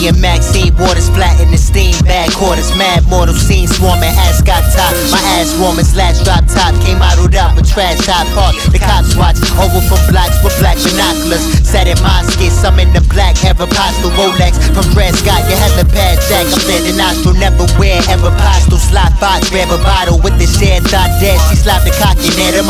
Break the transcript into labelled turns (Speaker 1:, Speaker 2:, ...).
Speaker 1: Me and Maxine waters flat in the steam bag quarters. Mad mortal scene swarming Ascot top. My ass warmers last drop top. Came modeled up a trash top park. The cops watch over from blocks with black binoculars. Sat in my skit, some in the black have apostle Rolex from Prescott. You have a bad jack. I'm there the nostril, never wear ever apostle. Slot box, grab a bottle with the shared thought dash. She slapped the cock in there.